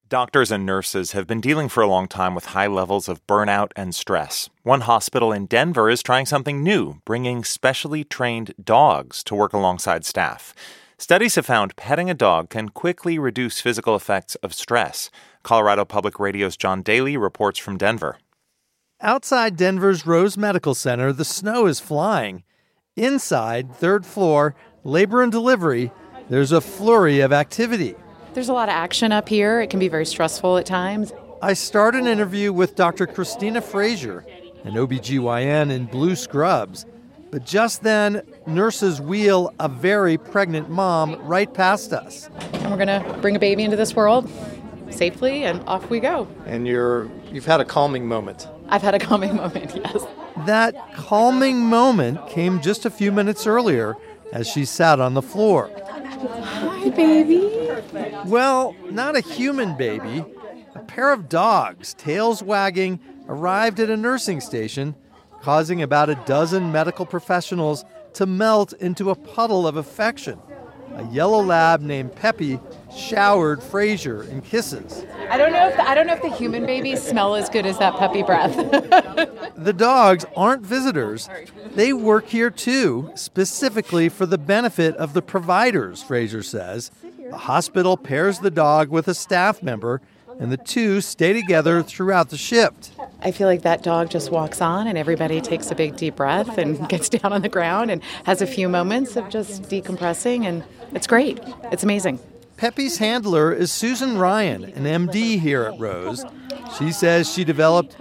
Doctors and nurses have been dealing for a long time with high levels of burnout and stress. One hospital in Denver is trying something new, bringing specially trained dogs to work alongside staff. Studies have found petting a dog can quickly reduce physical effects of stress. Colorado Public Radio's John Daly reports from Denver. Outside Denver's Rose Medical Center, the snow is flying. Inside, third floor, labor and delivery, there's a flurry of activity. There's a lot of action up here. It can be very stressful at times. I start an interview with Dr. Christina Frazier, an OBGYN in blue scrubs. But just then, nurses wheel a very pregnant mom right past us. And we're going to bring a baby into this world safely, and off we go. And you've had a calming moment. I've had a calming moment, yes. That calming moment came just a few minutes earlier as she sat on the floor. Hi, baby. Well, not a human baby. A pair of dogs, tails wagging, arrived at a nursing station, causing about a dozen medical professionals to melt into a puddle of affection. A yellow lab named Peppy showered Frazier in kisses. I don't know if the human babies smell as good as that puppy breath. The dogs aren't visitors. They work here too, specifically for the benefit of the providers, Frazier says. The hospital pairs the dog with a staff member, and the two stay together throughout the shift. I feel like that dog just walks on and everybody takes a big deep breath and gets down on the ground and has a few moments of just decompressing, and it's great. It's amazing. Peppy's handler is Susan Ryan, an MD here at Rose. She says she developed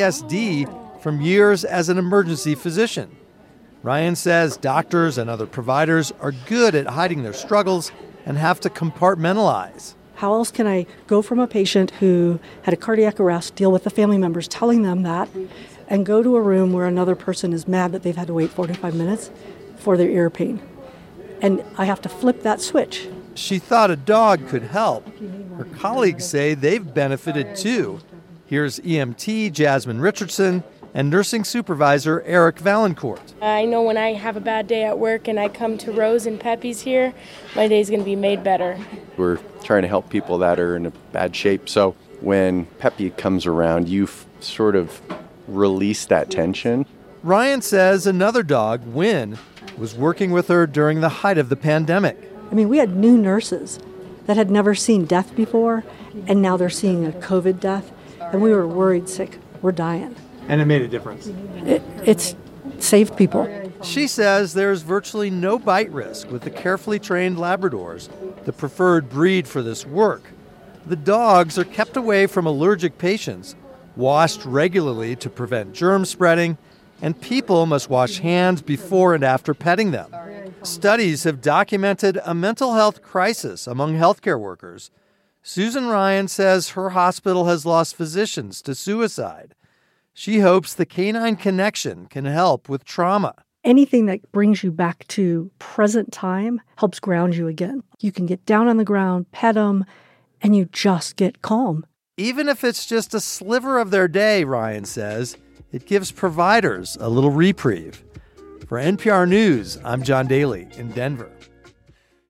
PTSD from years as an emergency physician. Ryan says doctors and other providers are good at hiding their struggles and have to compartmentalize. How else can I go from a patient who had a cardiac arrest, deal with the family members telling them that, and go to a room where another person is mad that they've had to wait 45 minutes for their ear pain? And I have to flip that switch. She thought a dog could help. Her colleagues say they've benefited too. Here's EMT Jasmine Richardson and nursing supervisor Eric Valancourt. I know when I have a bad day at work and I come to Rose and Peppy's here, my day's going to be made better. We're trying to help people that are in a bad shape. So when Peppy comes around, you sort of release that tension. Ryan says another dog, Win, was working with her during the height of the pandemic. I mean, we had new nurses that had never seen death before, and now they're seeing a COVID death, and we were worried sick. We're dying. And it made a difference. It's saved people. She says there's virtually no bite risk with the carefully trained Labradors, the preferred breed for this work. The dogs are kept away from allergic patients, washed regularly to prevent germ spreading, and people must wash hands before and after petting them. Studies have documented a mental health crisis among healthcare workers. Susan Ryan says her hospital has lost physicians to suicide. She hopes the Canine Connection can help with trauma. Anything that brings you back to present time helps ground you again. You can get down on the ground, pet them, and you just get calm. Even if it's just a sliver of their day, Ryan says, it gives providers a little reprieve. For NPR News, I'm John Daly in Denver.